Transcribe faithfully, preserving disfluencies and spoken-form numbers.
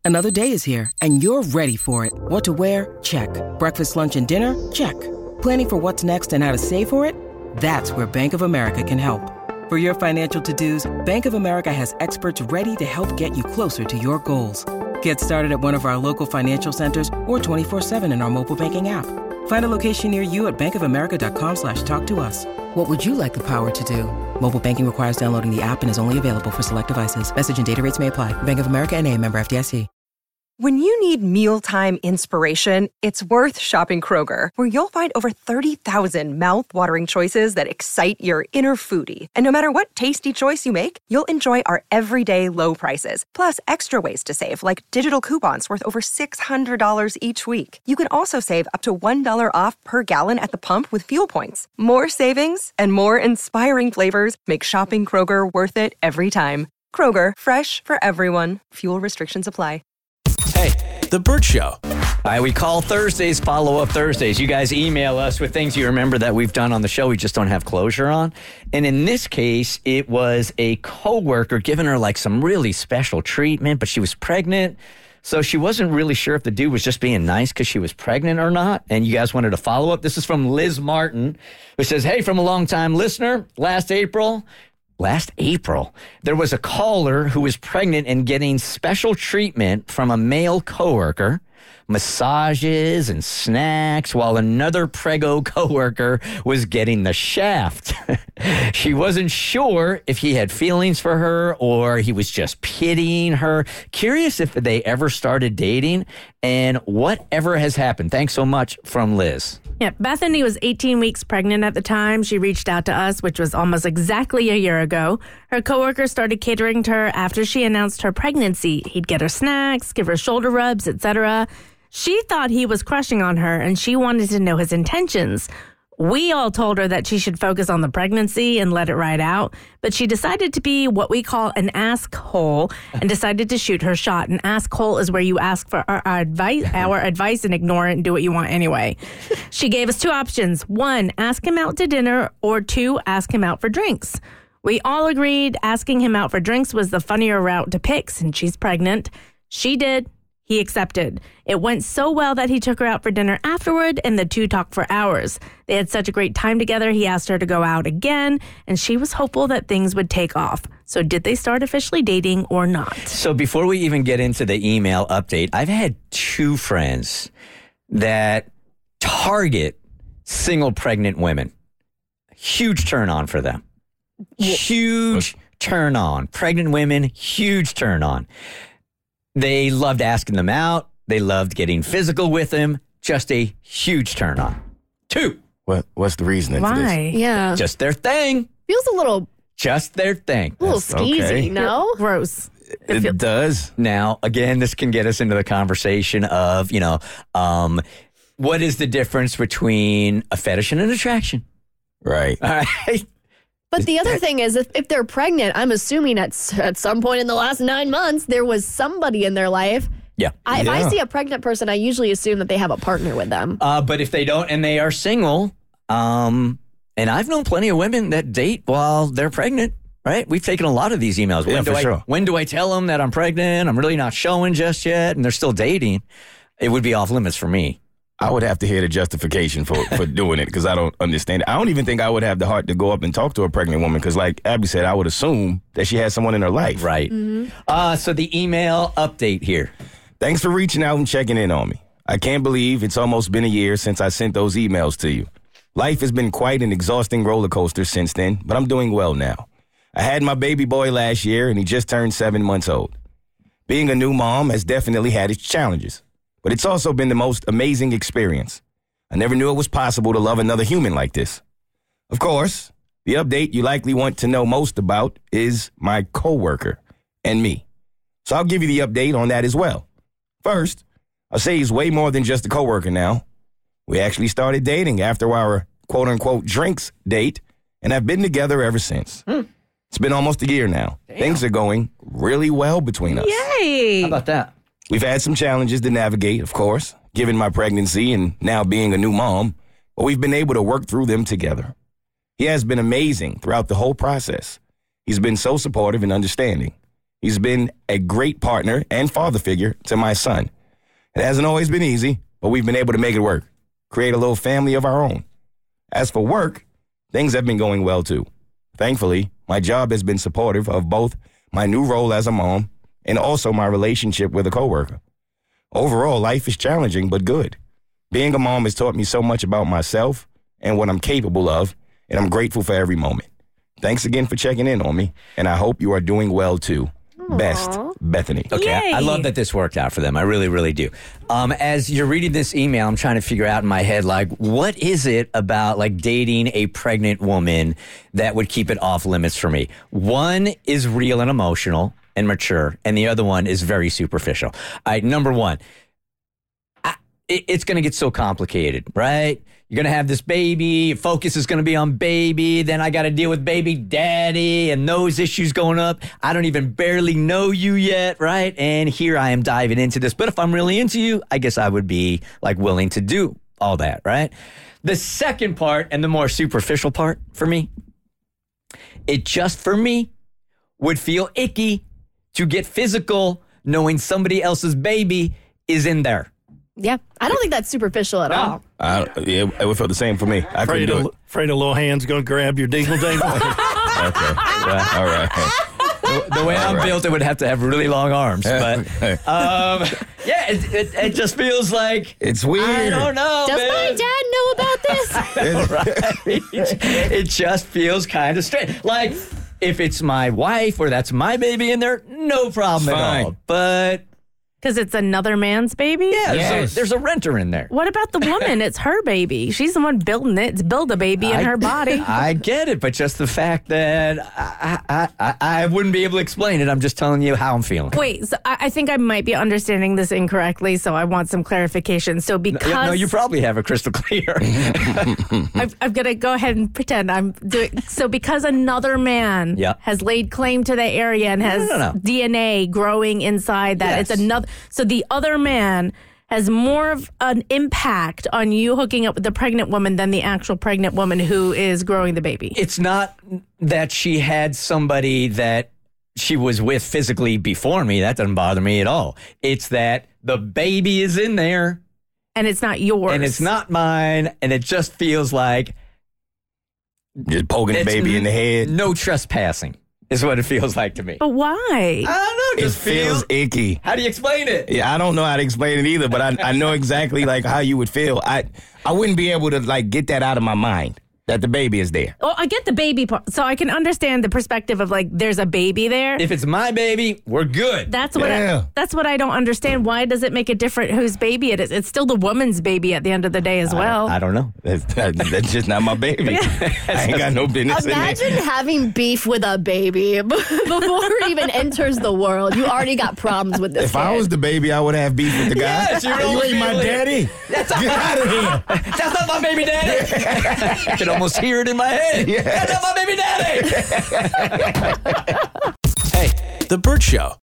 Another day is here, and you're ready for it. What to wear? Check. Breakfast, lunch, and dinner? Check. Planning for what's next and how to save for it? That's where Bank of America can help. For your financial to-dos, Bank of America has experts ready to help get you closer to your goals. Get started at one of our local financial centers or twenty-four seven in our mobile banking app. Find a location near you at bankofamerica.com slash talk to us. What would you like the power to do? Mobile banking requires downloading the app and is only available for select devices. Message and data rates may apply. Bank of America N A, member F D I C. When you need mealtime inspiration, it's worth shopping Kroger, where you'll find over thirty thousand mouth-watering choices that excite your inner foodie. And no matter what tasty choice you make, you'll enjoy our everyday low prices, plus extra ways to save, like digital coupons worth over six hundred dollars each week. You can also save up to one dollar off per gallon at the pump with fuel points. More savings and more inspiring flavors make shopping Kroger worth it every time. Kroger, fresh for everyone. Fuel restrictions apply. Hey, The Burt Show. all right, we call Thursdays Follow-Up Thursdays. You guys email us with things you remember that we've done on the show we just don't have closure on. And in this case, it was a coworker giving her like some really special treatment, but she was pregnant. So she wasn't really sure if the dude was just being nice because she was pregnant or not. And you guys wanted a follow-up. This is from Liz Martin, who says, hey, from a long-time listener, last April... Last April, there was a caller who was pregnant and getting special treatment from a male coworker, massages and snacks, while another prego coworker was getting the shaft. She wasn't sure if he had feelings for her or he was just pitying her. Curious if they ever started dating and whatever has happened. Thanks so much, from Liz. Yeah, Bethany was eighteen weeks pregnant at the time. She reached out to us, which was almost exactly a year ago. Her coworker started catering to her after she announced her pregnancy. He'd get her snacks, give her shoulder rubs, et cetera. She thought he was crushing on her, and she wanted to know his intentions. We all told her that she should focus on the pregnancy and let it ride out, but she decided to be what we call an ask-hole and decided to shoot her shot. An ask-hole is where you ask for our, our advice, our advice and ignore it and do what you want anyway. She gave us two options. One, ask him out to dinner, or two, ask him out for drinks. We all agreed asking him out for drinks was the funnier route to pick since she's pregnant. She did. He accepted. It went so well that he took her out for dinner afterward, and the two talked for hours. They had such a great time together, he asked her to go out again, and she was hopeful that things would take off. So did they start officially dating or not? So before we even get into the email update, I've had two friends that target single pregnant women. Huge turn on for them. Huge turn on. Pregnant women, huge turn on. They loved asking them out. They loved getting physical with them. Just a huge turn on. Two. What What's the reasoning for this? Why? Yeah. Just their thing. Feels a little, Just their thing. a little That's skeezy, okay. no? Gross. It feel- does. Now, again, this can get us into the conversation of, you know, um, what is the difference between a fetish and an attraction? Right. All right. But the other thing is, if, if they're pregnant, I'm assuming at, s- at some point in the last nine months, there was somebody in their life. Yeah. I, If I Yeah. see a pregnant person, I usually assume that they have a partner with them. Uh, but if they don't and they are single, um, and I've known plenty of women that date while they're pregnant, right? We've taken a lot of these emails. When Yeah, do for I, sure. When do I tell them that I'm pregnant? I'm really not showing just yet, and they're still dating. It would be off limits for me. I would have to hear the justification for, for doing it because I don't understand it. I don't even think I would have the heart to go up and talk to a pregnant woman because, like Abby said, I would assume that she has someone in her life. Right. Uh, so the email update here. Thanks for reaching out and checking in on me. I can't believe it's almost been a year since I sent those emails to you. Life has been quite an exhausting roller coaster since then, but I'm doing well now. I had my baby boy last year, and he just turned seven months old. Being a new mom has definitely had its challenges, but it's also been the most amazing experience. I never knew it was possible to love another human like this. Of course, the update you likely want to know most about is my coworker and me. So I'll give you the update on that as well. First, I'll say he's way more than just a coworker now. We actually started dating after our quote-unquote drinks date and have been together ever since. Hmm. It's been almost a year now. Things are going really well between us. Yay! How about that? We've had some challenges to navigate, of course, given my pregnancy and now being a new mom, but we've been able to work through them together. He has been amazing throughout the whole process. He's been so supportive and understanding. He's been a great partner and father figure to my son. It hasn't always been easy, but we've been able to make it work, create a little family of our own. As for work, things have been going well too. Thankfully, my job has been supportive of both my new role as a mom and also my relationship with a coworker. Overall, life is challenging but good. Being a mom has taught me so much about myself and what I'm capable of, and I'm grateful for every moment. Thanks again for checking in on me, and I hope you are doing well too. Aww. Best, Bethany. Okay, Yay. I, I love that this worked out for them. I really, really do. Um, as you're reading this email, I'm trying to figure out in my head, like, what is it about, like, dating a pregnant woman that would keep it off limits for me? One is real and emotional and mature, and the other one is very superficial. All right, number one, I, it, it's going to get so complicated, right? You're going to have this baby, your focus is going to be on baby, then I got to deal with baby daddy and those issues going up. I don't even barely know you yet, right? And here I am diving into this. But if I'm really into you, I guess I would be like willing to do all that, right? The second part and the more superficial part for me, it just for me would feel icky to get physical knowing somebody else's baby is in there. Yeah, I don't think that's superficial at all. I, yeah, it would feel the same for me. I couldn't Afraid do a, it. afraid a little hand's going to grab your dingle dangle. Okay. Yeah, all right. The, the way I'm right. built, it would have to have really long arms. But um, yeah, it, it, it just feels like It's weird. I don't know. Does man. my dad know about this? Right? It just feels kind of strange. Like if it's my wife or that's my baby in there, no problem It's at fine. all. But Because it's another man's baby? yeah, Yes. there's, a, there's a renter in there. What about the woman? It's her baby. She's the one building it. It's build a baby in I- her body. I get it, but just the fact that I, I, I, I wouldn't be able to explain it. I'm just telling you how I'm feeling. Wait, so I, I think I might be understanding this incorrectly, so I want some clarification. So because No, you probably have it crystal clear. I've, I'm going to go ahead and pretend I'm doing. So because another man Yeah. has laid claim to the area and has no, no. D N A growing inside that, Yes. it's another. So the other man has more of an impact on you hooking up with the pregnant woman than the actual pregnant woman who is growing the baby. It's not that she had somebody that she was with physically before me. That doesn't bother me at all. It's that the baby is in there And it's not yours. and it's not mine, and it just feels like Just poking the it's baby in the head. no trespassing is what it feels like to me. But why? I don't know. It Just feels feels. icky. How do you explain it? Yeah, I don't know how to explain it either, but I, I know exactly like how you would feel. I I wouldn't be able to like get that out of my mind that the baby is there. Oh, I get the baby part. So I can understand the perspective of like, there's a baby there. If it's my baby, we're good. That's what Yeah. I, that's what I don't understand. Why does it make it different whose baby it is? It's still the woman's baby at the end of the day as well. I don't know. That's, that, that's just not my baby. I ain't got no business Imagine in there. having beef with a baby before it even enters the world. You already got problems with this If kid. I was the baby, I would have beef with the guy. Yes, you're you only ain't my feeling- daddy. That's not Get my- out of here. That's not my baby daddy. I can almost hear it in my head. Yes. That's not my baby daddy. Hey, The Burt Show.